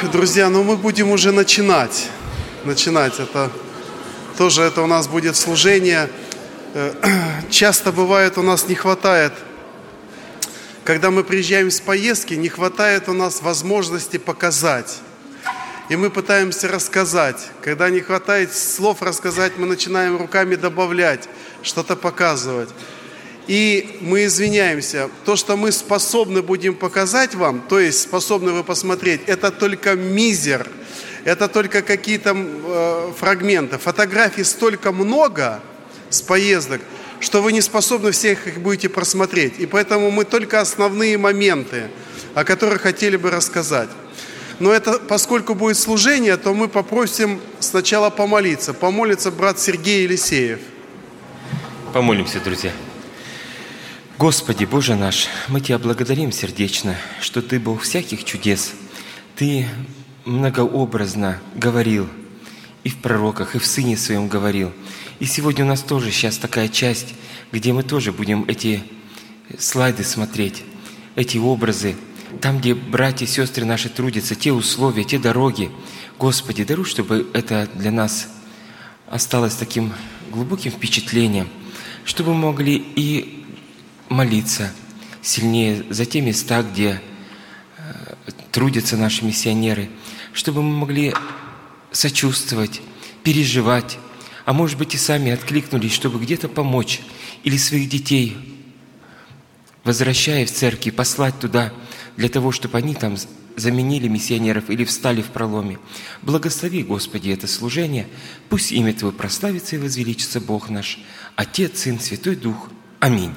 Друзья, мы будем уже начинать. Это у нас будет служение. Часто бывает, у нас не хватает, когда мы приезжаем с поездки, не хватает у нас возможности показать. И мы пытаемся рассказать. Когда не хватает слов рассказать, мы начинаем руками добавлять, что-то показывать. И мы извиняемся. То, что мы способны будем показать вам, то есть способны вы посмотреть, это только мизер, это только какие-то фрагменты. Фотографий столько много с поездок, что вы не способны всех их будете просмотреть. И поэтому мы только основные моменты, о которых хотели бы рассказать. Но это, поскольку будет служение, то мы попросим сначала помолиться. Помолится брат Сергей Елисеев. Помолимся, друзья. Господи, Боже наш, мы Тебя благодарим сердечно, что Ты Бог всяких чудес. Ты многообразно говорил и в пророках, и в Сыне Своем говорил. И сегодня у нас тоже сейчас такая часть, где мы тоже будем эти слайды смотреть, эти образы, там, где братья и сестры наши трудятся, те условия, те дороги. Господи, даруй, чтобы это для нас осталось таким глубоким впечатлением, чтобы мы могли и молиться сильнее за те места, где трудятся наши миссионеры, чтобы мы могли сочувствовать, переживать, а может быть и сами откликнулись, чтобы где-то помочь или своих детей, возвращая в церкви, послать туда, для того, чтобы они там заменили миссионеров или встали в проломе. Благослови, Господи, это служение. Пусть имя Твое прославится и возвеличится Бог наш, Отец, Сын, Святой Дух. Аминь.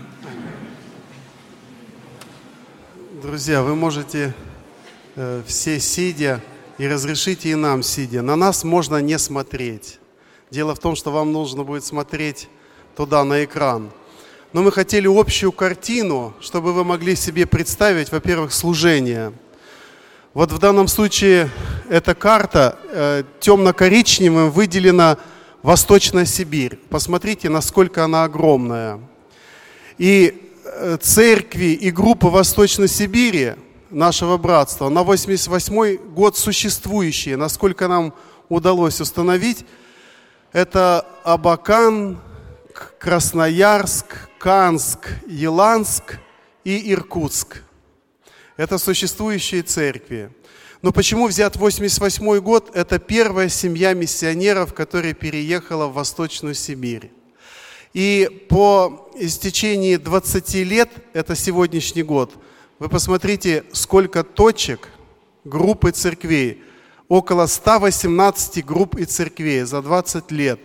Друзья, вы можете все сидя, и разрешите и нам сидя. На нас можно не смотреть. Дело в том, что вам нужно будет смотреть туда, на экран. Но мы хотели общую картину, чтобы вы могли себе представить, во-первых, служение. Вот в данном случае эта карта темно-коричневым выделена Восточная Сибирь. Посмотрите, насколько она огромная. И церкви и группы Восточной Сибири, нашего братства, на 88-й год существующие, насколько нам удалось установить, это Абакан, Красноярск, Канск, Еланск и Иркутск. Это существующие церкви. Но почему взят 88-й год? Это первая семья миссионеров, которая переехала в Восточную Сибирь. И по истечении 20 лет, это сегодняшний год, вы посмотрите, сколько точек, групп и церквей. Около 118 групп и церквей за 20 лет.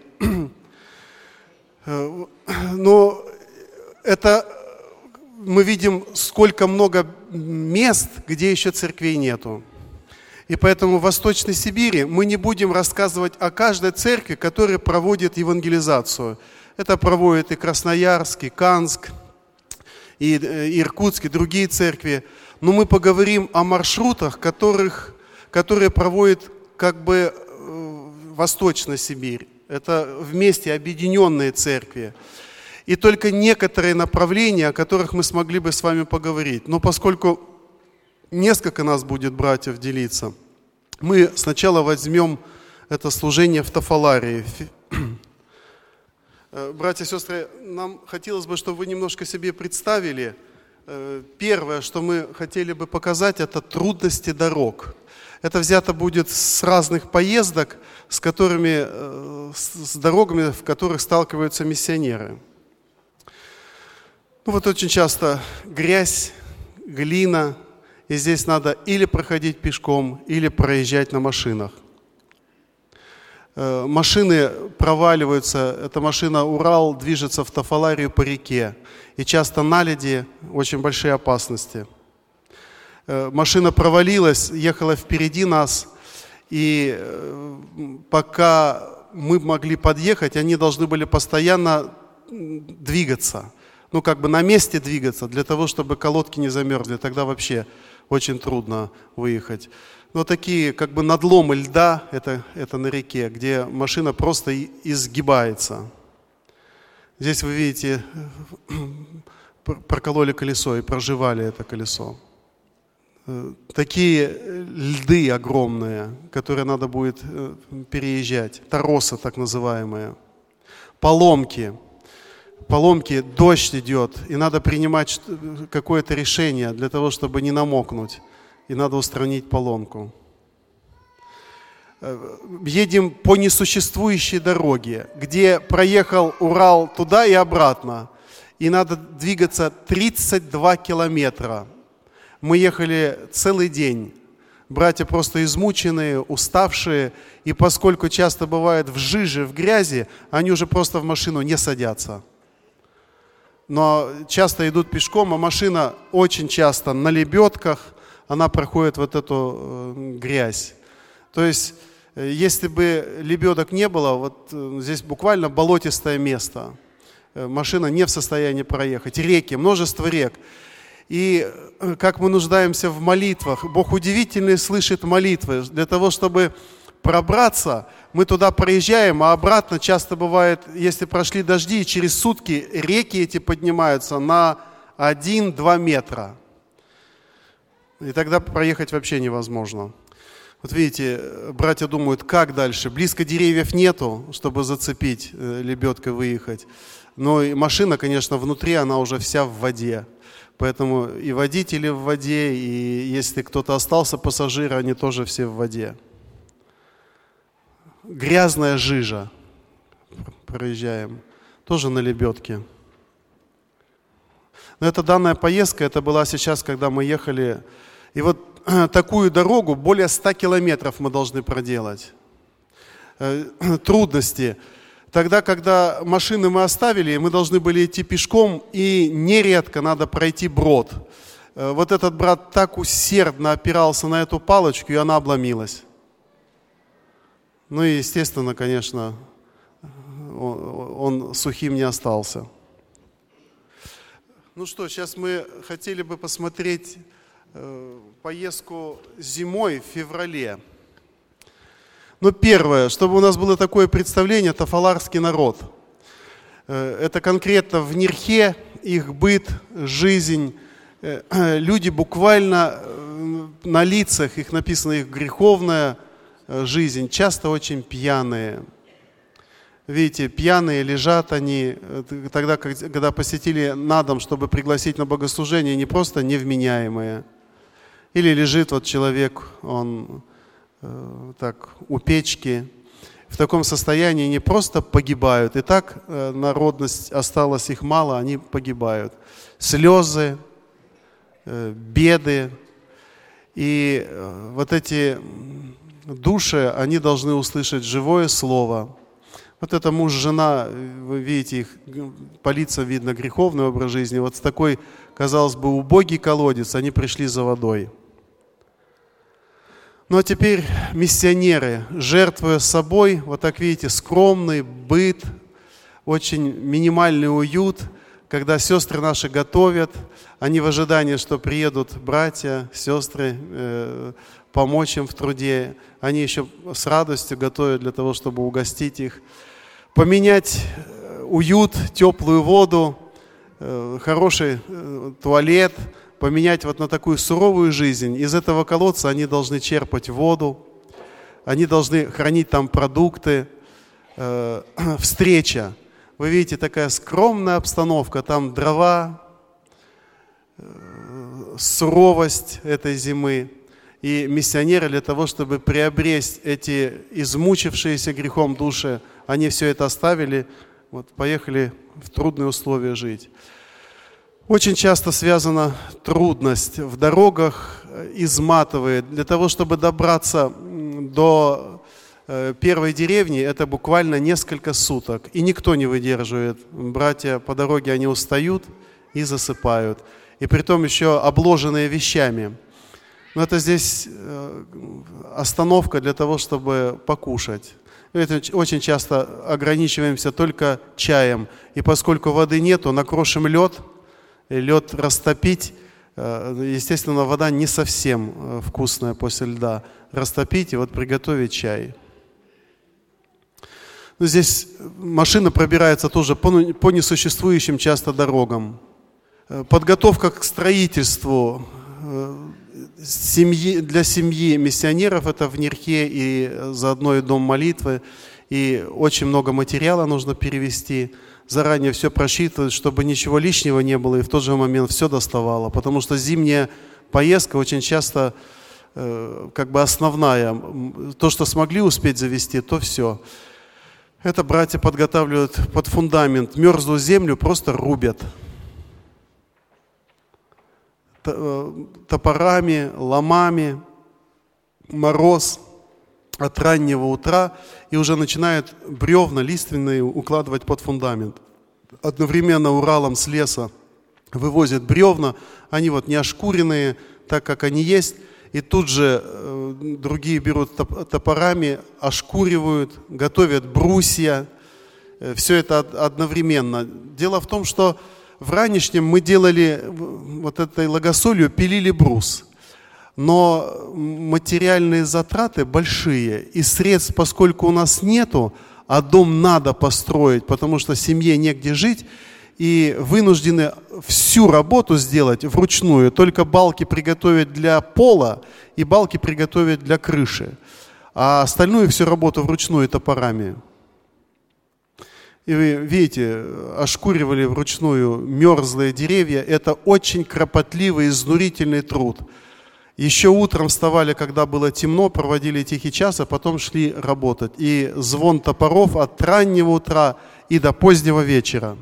Но это мы видим, сколько много мест, где еще церквей нету. И поэтому в Восточной Сибири мы не будем рассказывать о каждой церкви, которая проводит евангелизацию. Это проводит и Красноярск, и Канск, и Иркутск, и другие церкви. Но мы поговорим о маршрутах, которые проводит как бы Восточная Сибирь. Это вместе объединенные церкви. И только некоторые направления, о которых мы смогли бы с вами поговорить. Но поскольку несколько нас будет братьев делиться, мы сначала возьмем это служение в Тафаларии. Братья и сестры, нам хотелось бы, чтобы вы немножко себе представили. Первое, что мы хотели бы показать, это трудности дорог. Это взято будет с разных поездок, с дорогами, в которых сталкиваются миссионеры. Вот очень часто грязь, глина, и здесь надо или проходить пешком, или проезжать на машинах. Машины проваливаются, эта машина «Урал» движется в Тафаларию по реке, и часто наледи, очень большие опасности. Машина провалилась, ехала впереди нас, и пока мы могли подъехать, они должны были постоянно двигаться. На месте двигаться, для того, чтобы колодки не замерзли. Тогда вообще очень трудно выехать. Но такие надломы льда, это на реке, где машина просто изгибается. Здесь вы видите, прокололи колесо и проживали это колесо. такие льды огромные, которые надо будет переезжать, торосы так называемые, поломки, дождь идет, и надо принимать какое-то решение для того, чтобы не намокнуть, и надо устранить поломку. Едем по несуществующей дороге, где проехал Урал туда и обратно, и надо двигаться 32 километра. Мы ехали целый день. Братья просто измученные, уставшие, и поскольку часто бывает в жиже, в грязи, они уже просто в машину не садятся. Но часто идут пешком, а машина очень часто на лебедках, она проходит вот эту грязь. То есть, если бы лебедок не было, вот здесь буквально болотистое место. Машина не в состоянии проехать. Реки, множество рек. И как мы нуждаемся в молитвах. Бог удивительно слышит молитвы. Для того, чтобы пробраться, мы туда проезжаем, а обратно часто бывает, если прошли дожди, через сутки реки эти поднимаются на 1-2 метра. И тогда проехать вообще невозможно. Вот видите, братья думают, как дальше? Близко деревьев нету, чтобы зацепить, лебедкой выехать. Но и машина, конечно, внутри, она уже вся в воде. Поэтому и водители в воде, и если кто-то остался, пассажиры, они тоже все в воде. Грязная жижа. Проезжаем. Тоже на лебедке. Но эта данная поездка, это была сейчас, когда мы ехали. И вот такую дорогу, более 100 километров мы должны проделать. Трудности. Тогда, когда машины мы оставили, мы должны были идти пешком, и нередко надо пройти брод. Вот этот брат так усердно опирался на эту палочку, и она обломилась. Ну и, естественно, конечно, он сухим не остался. Ну что, сейчас мы хотели бы посмотреть поездку зимой в феврале. Но первое, чтобы у нас было такое представление, тафаларский народ. Это конкретно в Нирхе, их быт, жизнь. Люди буквально на лицах, их написано, их греховная жизнь, часто очень пьяные. Видите, пьяные лежат они, тогда, когда посетили на дом, чтобы пригласить на богослужение, не просто невменяемые. Или лежит вот человек, он так у печки, в таком состоянии не просто погибают, и так народность осталась их мало, они погибают. Слезы, беды, и вот эти души, они должны услышать живое слово. Вот это муж, жена, вы видите, их по лицам видно греховный образ жизни. Вот с такой, казалось бы, убогий колодец они пришли за водой. Ну а теперь миссионеры, жертвуя собой, вот так видите, скромный быт, очень минимальный уют, когда сестры наши готовят, они в ожидании, что приедут братья, сестры, помочь им в труде. Они еще с радостью готовят для того, чтобы угостить их. Поменять уют, теплую воду, хороший туалет, поменять вот на такую суровую жизнь. Из этого колодца они должны черпать воду, они должны хранить там продукты. Встреча. Вы видите, такая скромная обстановка, там дрова, суровость этой зимы. И миссионеры для того, чтобы приобрести эти измучившиеся грехом души, они все это оставили, вот, поехали в трудные условия жить. Очень часто связана трудность в дорогах, изматывает. Для того, чтобы добраться до первой деревни, это буквально несколько суток. И никто не выдерживает. Братья по дороге, они устают и засыпают. И притом еще обложенные вещами. Но это здесь остановка для того, чтобы покушать. Это очень часто ограничиваемся только чаем. И поскольку воды нету, накрошим лед, лед растопить. Естественно, вода не совсем вкусная после льда. Растопить и вот приготовить чай. Но здесь машина пробирается тоже по несуществующим часто дорогам. Подготовка к строительству. для семьи миссионеров это в Нерхе и заодно и дом молитвы. И очень много материала нужно перевести. Заранее все просчитывать, чтобы ничего лишнего не было, и в тот же момент все доставало. Потому что зимняя поездка очень часто как бы основная. То, что смогли успеть завести, то все. Это братья подготавливают под фундамент. Мерзлую землю просто рубят. Топорами, ломами, мороз от раннего утра, и уже начинают бревна лиственные укладывать под фундамент. Одновременно Уралом с леса вывозят бревна, они вот не ошкуренные, так как они есть, и тут же другие берут топорами, ошкуривают, готовят брусья, все это одновременно. Дело в том, что в ранешнем мы делали вот этой логосолью, пилили брус. Но материальные затраты большие, и средств, поскольку у нас нету, а дом надо построить, потому что семье негде жить, и вынуждены всю работу сделать вручную, только балки приготовить для пола и балки приготовить для крыши, а остальную всю работу вручную топорами. И вы видите, ошкуривали вручную мерзлые деревья, это очень кропотливый, изнурительный труд. Еще утром вставали, когда было темно, проводили тихий час, а потом шли работать. И звон топоров от раннего утра и до позднего вечера.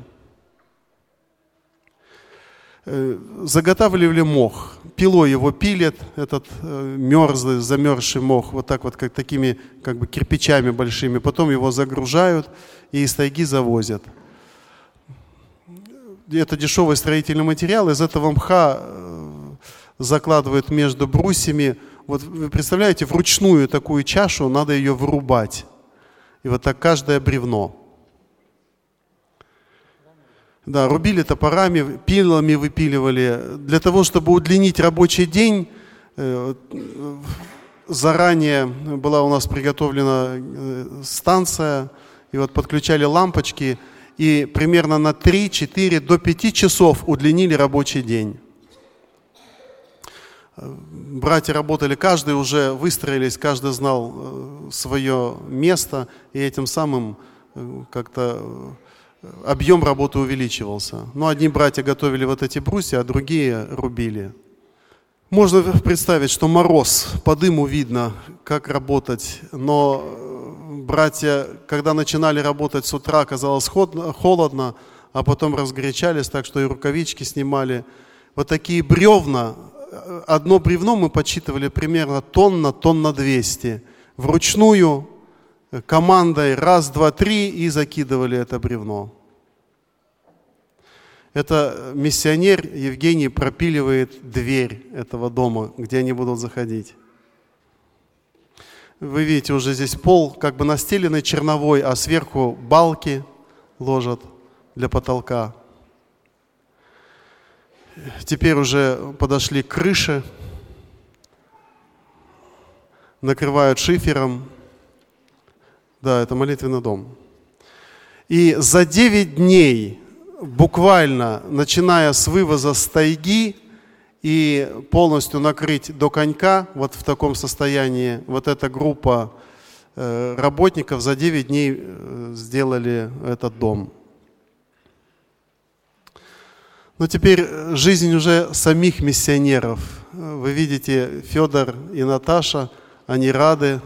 Заготавливали мох. Пилой его пилят, этот мерзлый, замерзший мох, вот так вот, как такими как бы кирпичами большими. Потом его загружают и из тайги завозят. Это дешевый строительный материал, из этого мха закладывают между брусьями. Вот вы представляете, вручную такую чашу надо ее вырубать. И вот так каждое бревно. Да, рубили топорами, пилами выпиливали. Для того, чтобы удлинить рабочий день, заранее была у нас приготовлена станция, и вот подключали лампочки, и примерно на 3, 4, до 5 часов удлинили рабочий день. Братья работали, каждый уже выстроились, каждый знал свое место, и этим самым как-то объем работы увеличивался. Но одни братья готовили вот эти брусья, а другие рубили. Можно представить, что мороз, по дыму видно, как работать, но братья, когда начинали работать с утра, казалось холодно, а потом разгорячались, так что и рукавички снимали. Вот такие бревна, одно бревно мы подсчитывали примерно тонна 200. Вручную, командой 1, 2, 3 и закидывали это бревно. Это миссионер Евгений пропиливает дверь этого дома, где они будут заходить. Вы видите, уже здесь пол как бы настеленный черновой, а сверху балки ложат для потолка. Теперь уже подошли к крыше, накрывают шифером. Да, это молитвенный дом. И за 9 дней, буквально начиная с вывоза с тайги и полностью накрыть до конька, вот в таком состоянии, вот эта группа работников за 9 дней сделали этот дом. Но теперь жизнь уже самих миссионеров. Вы видите, Федор и Наташа, они рады.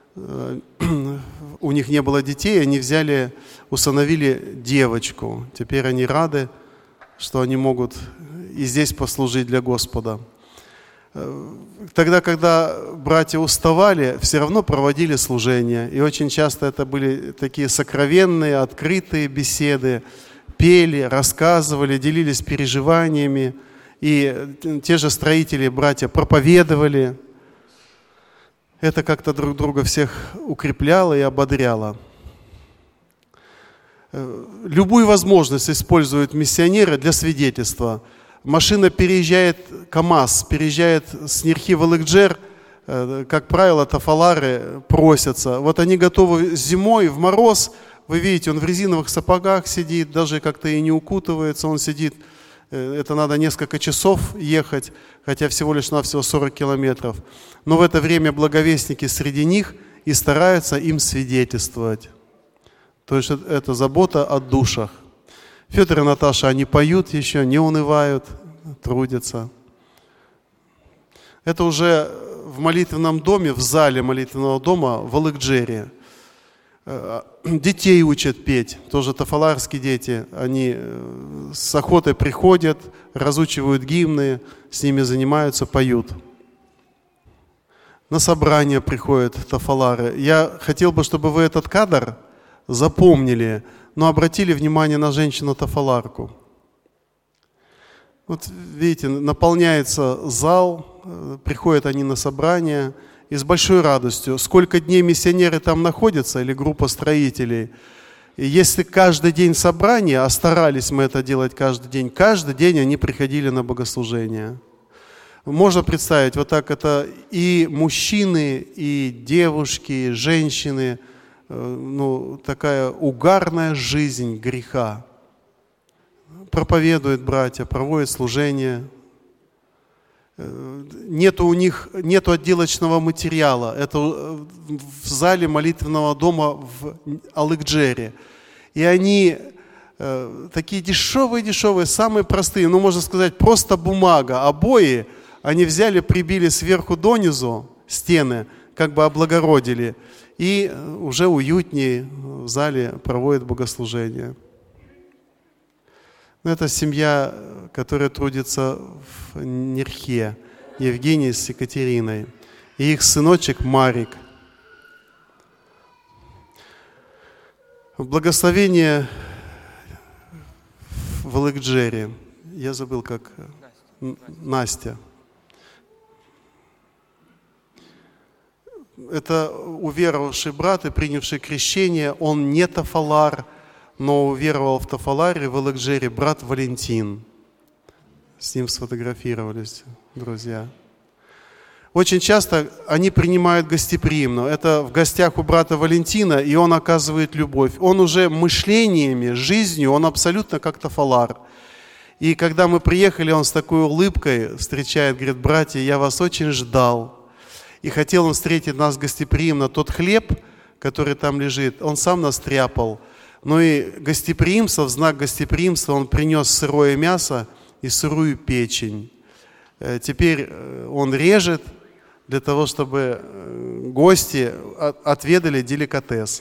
У них не было детей, они усыновили девочку. Теперь они рады, что они могут и здесь послужить для Господа. Тогда, когда братья уставали, все равно проводили служение. И очень часто это были такие сокровенные, открытые беседы. Пели, рассказывали, делились переживаниями. И те же строители, братья, проповедовали. Это как-то друг друга всех укрепляло и ободряло. Любую возможность используют миссионеры для свидетельства. Машина переезжает, КАМАЗ переезжает с Нерхи в Элыкджер, как правило, тафалары просятся. Вот они готовы зимой в мороз. Вы видите, он в резиновых сапогах сидит, даже как-то и не укутывается, он сидит Это надо несколько часов ехать, хотя всего лишь навсего 40 километров. Но в это время благовестники среди них и стараются им свидетельствовать. То есть это забота о душах. Федор и Наташа, они поют еще, не унывают, трудятся. Это уже в молитвенном доме, в зале молитвенного дома в Алыкджере. Детей учат петь, тоже тафаларские дети. Они с охотой приходят, разучивают гимны, с ними занимаются, поют. На собрания приходят тафалары. Я хотел бы, чтобы вы этот кадр запомнили, но обратили внимание на женщину-тафаларку. Вот видите, наполняется зал, приходят они на собрание и с большой радостью. Сколько дней миссионеры там находятся или группа строителей, и если каждый день собрания, а старались мы это делать каждый день они приходили на богослужение. Можно представить, вот так это и мужчины, и девушки, и женщины, такая угарная жизнь греха. Проповедуют братья, проводят служение. Нету отделочного материала. Это в зале молитвенного дома в Алыкджере. И они такие дешевые, самые простые, можно сказать, просто бумага, обои. Они взяли, прибили сверху донизу стены, как бы облагородили. И уже уютнее в зале проводят богослужение. Это семья, которая трудится в Нерхе, Евгений с Екатериной, и их сыночек Марик. Благословение в Алыкджере. Я забыл, как Настя. Это уверовавший брат и принявший крещение. Он не тафалар, но уверовал в тафаларе в Алыкджере брат Валентин. С ним сфотографировались, друзья. Очень часто они принимают гостеприимно. Это в гостях у брата Валентина, и он оказывает любовь. Он уже мышлениями, жизнью, он абсолютно как тафалар. И когда мы приехали, он с такой улыбкой встречает, говорит: братья, я вас очень ждал. И хотел он встретить нас гостеприимно. Тот хлеб, который там лежит, он сам нас тряпал. Но и гостеприимство, в знак гостеприимства он принес сырое мясо и сырую печень. Теперь он режет для того, чтобы гости отведали деликатес.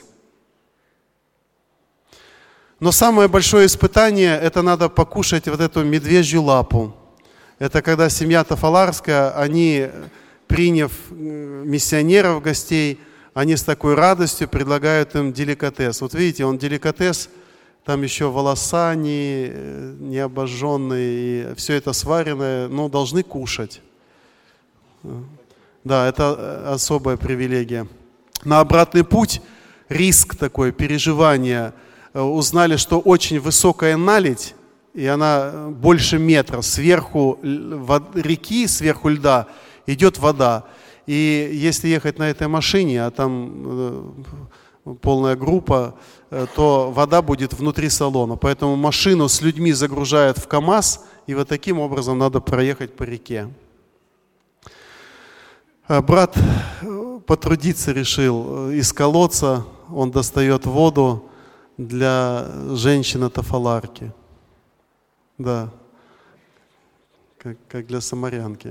Но самое большое испытание – это надо покушать вот эту медвежью лапу. Это когда семья тафаларская, они, приняв миссионеров, гостей, они с такой радостью предлагают им деликатес. Вот видите, он деликатес, там еще волоса не обожженные, и все это сваренное, должны кушать. Да, это особая привилегия. На обратный путь риск такой, переживание. Узнали, что очень высокая наледь, и она больше метра. Сверху реки, сверху льда идет вода. И если ехать на этой машине, а там полная группа, то вода будет внутри салона. Поэтому машину с людьми загружают в КАМАЗ, и вот таким образом надо проехать по реке. Брат потрудиться решил. Из колодца он достает воду для женщины-тафаларки. Да, как для самарянки.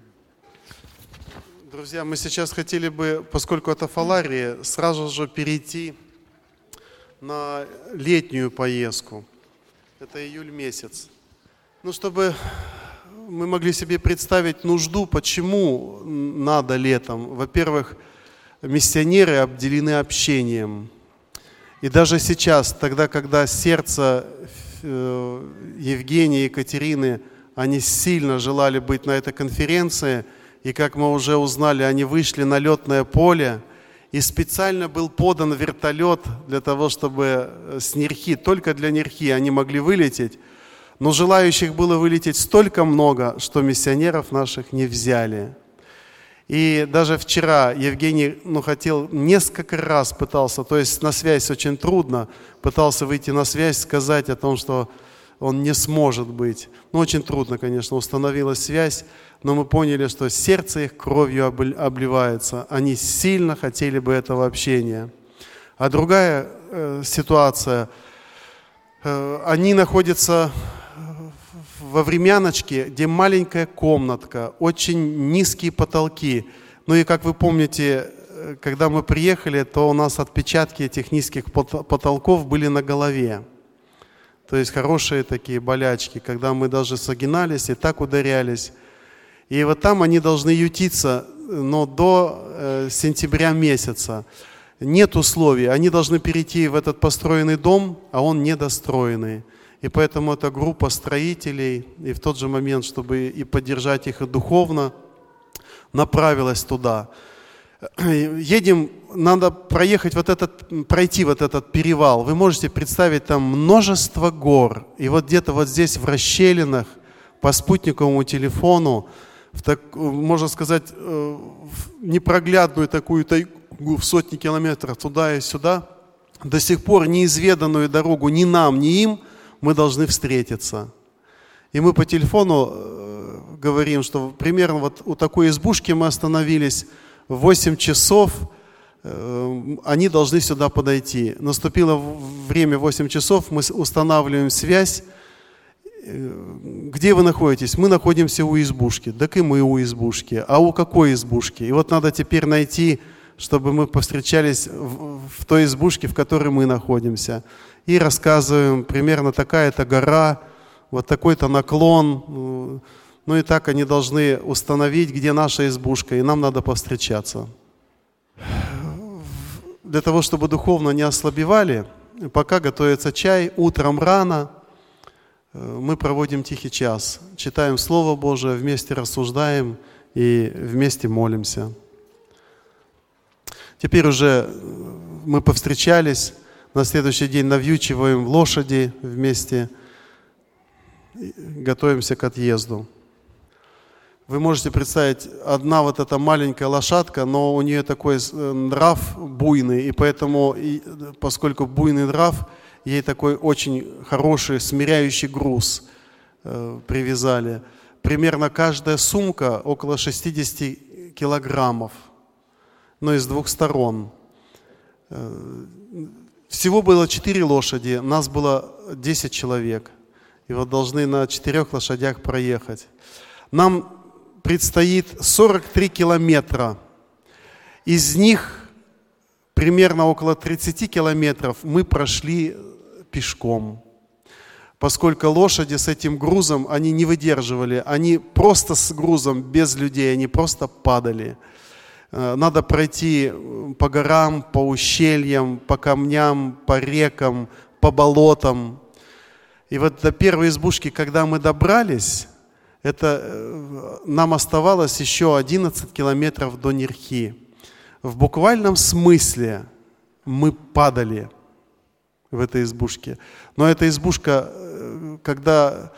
Друзья, мы сейчас хотели бы, поскольку это тафалария, сразу же перейти на летнюю поездку. Это июль месяц. Чтобы мы могли себе представить нужду, почему надо летом. Во-первых, миссионеры обделены общением. И даже сейчас, тогда, когда сердце Евгения и Екатерины, они сильно желали быть на этой конференции, и, как мы уже узнали, они вышли на летное поле, и специально был подан вертолет для того, чтобы с Нерхи, только для Нерхи они могли вылететь, но желающих было вылететь столько много, что миссионеров наших не взяли. И даже вчера Евгений хотел, несколько раз пытался, то есть на связь очень трудно, пытался выйти на связь, сказать о том, что он не сможет быть. Ну, очень трудно, конечно, установилась связь, но мы поняли, что сердце их кровью обливается. Они сильно хотели бы этого общения. А другая ситуация, они находятся во времяночке, где маленькая комнатка, очень низкие потолки. Ну и как вы помните, когда мы приехали, то у нас отпечатки этих низких потолков были на голове. То есть хорошие такие болячки, когда мы даже согинались и так ударялись. И вот там они должны ютиться, но до сентября месяца. Нет условий, они должны перейти в этот построенный дом, а он недостроенный. И поэтому эта группа строителей, и в тот же момент, чтобы и поддержать их и духовно, направилась туда. Едем, надо пройти вот этот перевал. Вы можете представить, там множество гор. И вот где-то вот здесь в расщелинах по спутниковому телефону, можно сказать, в непроглядную такую тайгу в сотни километров туда и сюда, до сих пор неизведанную дорогу ни нам, ни им мы должны встретиться. И мы по телефону говорим, что примерно вот у такой избушки мы остановились, в 8 часов они должны сюда подойти. Наступило время 8 часов, мы устанавливаем связь. Где вы находитесь? Мы находимся у избушки. Так и мы у избушки. А у какой избушки? И вот надо теперь найти, чтобы мы повстречались в той избушке, в которой мы находимся. И рассказываем, примерно такая-то гора, вот такой-то наклон. Ну и так они должны установить, где наша избушка, и нам надо повстречаться. Для того, чтобы духовно не ослабевали, пока готовится чай, утром рано мы проводим тихий час. Читаем Слово Божие, вместе рассуждаем и вместе молимся. Теперь уже мы повстречались, на следующий день навьючиваем лошади вместе, готовимся к отъезду. Вы можете представить, одна вот эта маленькая лошадка, но у нее такой нрав буйный, и поэтому, поскольку буйный нрав, ей такой очень хороший смиряющий груз привязали. Примерно каждая сумка около 60 килограммов, но из 2 сторон. Всего было 4 лошади, нас было 10 человек. И вот должны на 4 лошадях проехать. Нам предстоит 43 километра. Из них примерно около 30 километров мы прошли пешком. Поскольку лошади с этим грузом, они не выдерживали. Они просто с грузом, без людей, они просто падали. Надо пройти по горам, по ущельям, по камням, по рекам, по болотам. И вот до первой избушки, когда мы добрались, нам оставалось еще 11 километров до Нерхи. В буквальном смысле мы падали в этой избушке. Но эта избушка, когда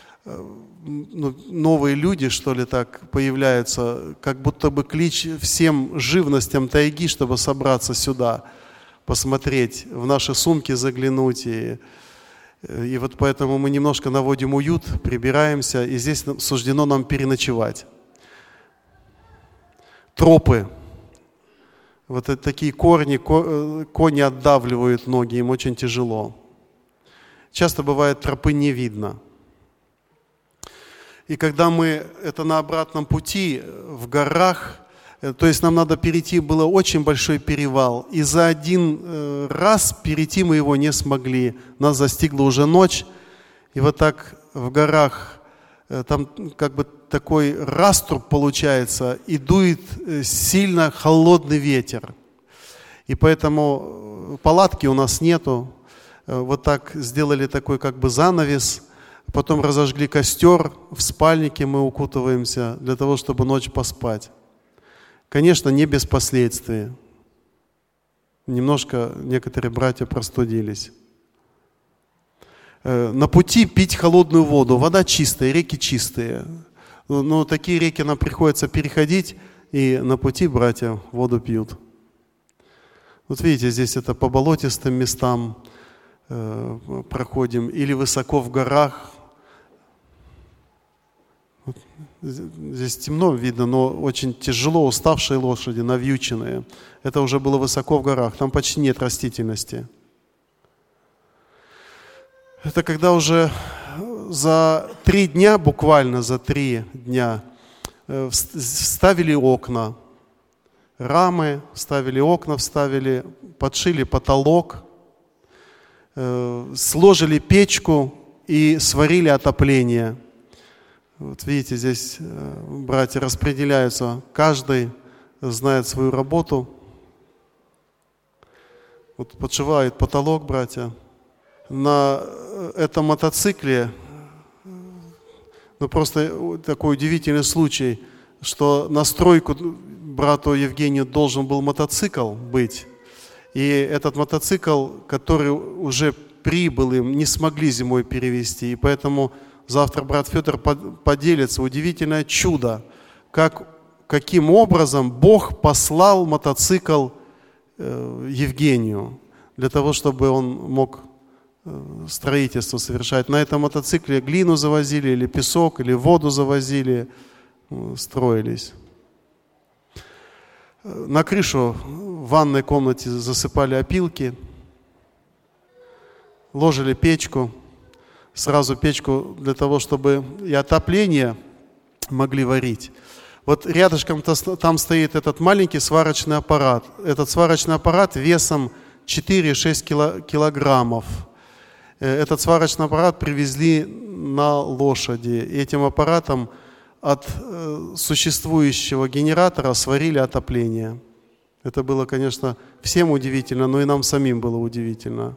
новые люди, что ли, так появляются, как будто бы клич всем живностям тайги, чтобы собраться сюда, посмотреть, в наши сумки заглянуть. И вот поэтому мы немножко наводим уют, прибираемся, и здесь суждено нам переночевать. Тропы. Вот это такие корни, кони отдавливают ноги, им очень тяжело. Часто бывает, тропы не видно. И когда мы, это на обратном пути, в горах, то есть нам надо перейти, было очень большой перевал. И за один раз перейти мы его не смогли. Нас застигла уже ночь. И вот так в горах, там как бы такой раструб получается, и дует сильно холодный ветер. И поэтому палатки у нас нету. Вот так сделали такой как бы занавес. Потом разожгли костер, в спальнике мы укутываемся для того, чтобы ночь поспать. Конечно, не без последствий. Немножко некоторые братья простудились. На пути пить холодную воду. Вода чистая, реки чистые. Но такие реки нам приходится переходить, и на пути братья воду пьют. Вот видите, здесь это по болотистым местам. проходим, или высоко в горах. Здесь темно видно, но очень тяжело уставшие лошади, навьюченные. Это уже было высоко в горах, там почти нет растительности. Это когда уже за 3 дня, буквально за 3 дня, вставили окна, рамы, вставили окна, подшили потолок, сложили печку и сварили отопление. Вот видите, здесь братья распределяются, каждый знает свою работу. Вот подшивают потолок братья. На этом мотоцикле, просто такой удивительный случай, что на стройку брату Евгению должен был мотоцикл быть. И этот мотоцикл, который уже прибыл, им не смогли зимой перевезти. И поэтому завтра брат Федор поделится. Удивительное чудо, каким образом Бог послал мотоцикл Евгению для того, чтобы он мог строительство совершать. На этом мотоцикле глину завозили, или песок, или воду завозили, строились. На крышу в ванной комнате засыпали опилки, ложили печку, сразу печку для того, чтобы и отопление могли варить. Вот рядышком там стоит этот маленький сварочный аппарат. Этот сварочный аппарат весом 4-6 килограммов. Этот сварочный аппарат привезли на лошади. И этим аппаратом от существующего генератора сварили отопление. Это было, конечно, всем удивительно, но и нам самим было удивительно.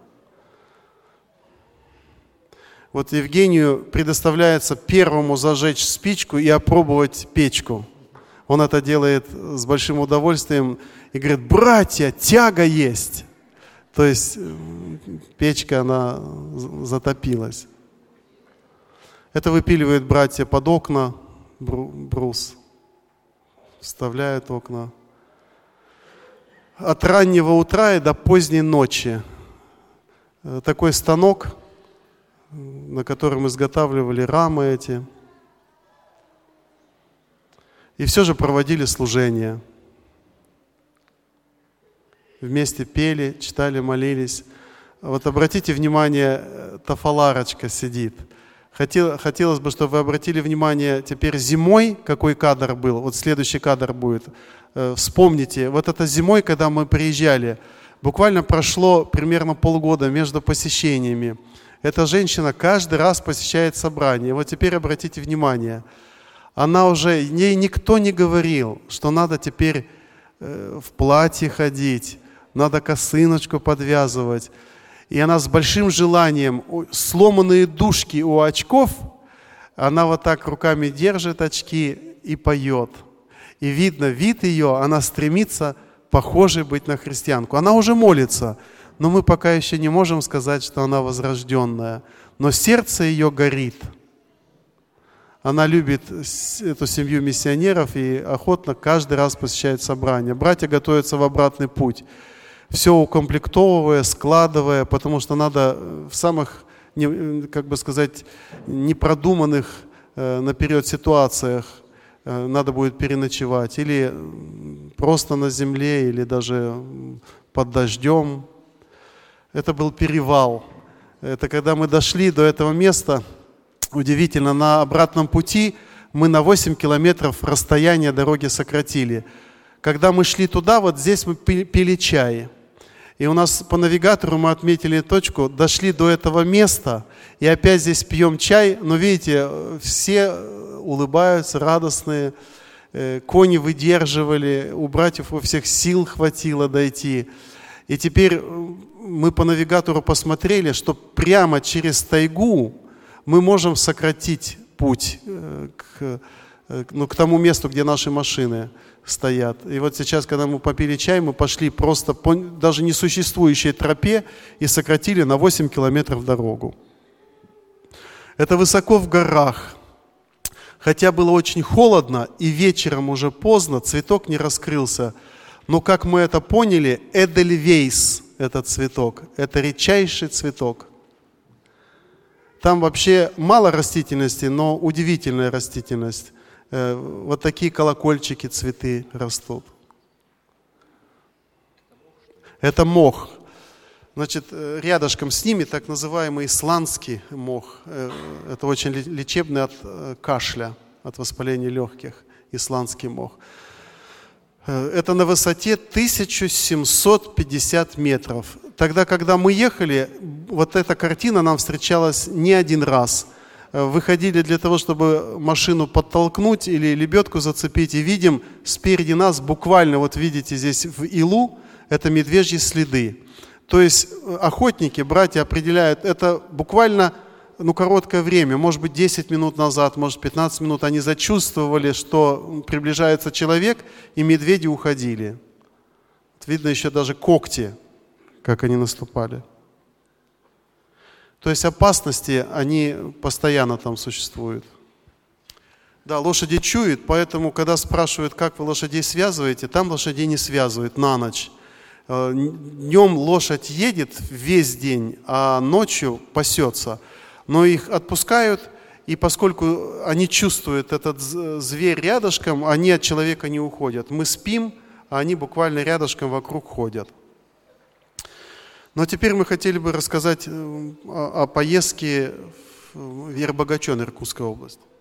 Вот Евгению предоставляется первому зажечь спичку и опробовать печку. Он это делает с большим удовольствием и говорит: братья, тяга есть. То есть печка, она затопилась. Это выпиливают братья под окна, брус, вставляют окна. От раннего утра и до поздней ночи. Такой станок, на котором изготавливали рамы эти. И все же проводили служение. Вместе пели, читали, молились. Вот обратите внимание, тафаларочка сидит. Хотелось бы, чтобы вы обратили внимание теперь зимой, какой кадр был. Вот следующий кадр будет. Вспомните, вот это зимой, когда мы приезжали, буквально прошло примерно полгода между посещениями. Эта женщина каждый раз посещает собрание. Вот теперь обратите внимание. Ей никто не говорил, что надо теперь в платье ходить, надо косыночку подвязывать. И она с большим желанием, сломанные дужки у очков, она вот так руками держит очки и поет. И видно, вид ее, она стремится похожей быть на христианку. Она уже молится, но мы пока еще не можем сказать, что она возрожденная. Но сердце ее горит. Она любит эту семью миссионеров и охотно каждый раз посещает собрания. Братья готовятся в обратный путь. Все укомплектовывая, складывая, потому что надо в самых, непродуманных наперед ситуациях надо будет переночевать. Или просто на земле, или даже под дождем. Это был перевал. Это когда мы дошли до этого места, удивительно, на обратном пути мы на 8 километров расстояние дороги сократили. Когда мы шли туда, вот здесь мы пили чай. И у нас по навигатору мы отметили точку, дошли до этого места, и опять здесь пьем чай. Но видите, все улыбаются, радостные, кони выдерживали, у братьев у всех сил хватило дойти. И теперь мы по навигатору посмотрели, что прямо через тайгу мы можем сократить путь к тому месту, где наши машины стоят. И вот сейчас, когда мы попили чай, мы пошли просто по даже несуществующей тропе и сократили на 8 километров дорогу. Это высоко в горах. Хотя было очень холодно и вечером уже поздно, цветок не раскрылся. Но как мы это поняли, Эдельвейс, этот цветок. Это редчайший цветок. Там вообще мало растительности, но удивительная растительность. Вот такие колокольчики, цветы растут. Это мох. Значит, рядышком с ними так называемый исландский мох. Это очень лечебный от кашля, от воспаления легких. Исландский мох. Это на высоте 1750 метров. Тогда, когда мы ехали, вот эта картина нам встречалась не один раз. Выходили для того, чтобы машину подтолкнуть или лебедку зацепить, и видим спереди нас, буквально, вот видите здесь в илу, это медвежьи следы. То есть охотники, братья определяют, это буквально короткое время, может быть 10 минут назад, может 15 минут, они зачувствовали, что приближается человек, и медведи уходили. Видно еще даже когти, как они наступали. То есть опасности, они постоянно там существуют. Да, лошади чуют, поэтому, когда спрашивают, как вы лошадей связываете, там лошадей не связывают на ночь. Днем лошадь едет весь день, а ночью пасется. Но их отпускают, и поскольку они чувствуют этот зверь рядышком, они от человека не уходят. Мы спим, а они буквально рядышком вокруг ходят. Но теперь мы хотели бы рассказать о поездке в Ербогачон, Иркутская область.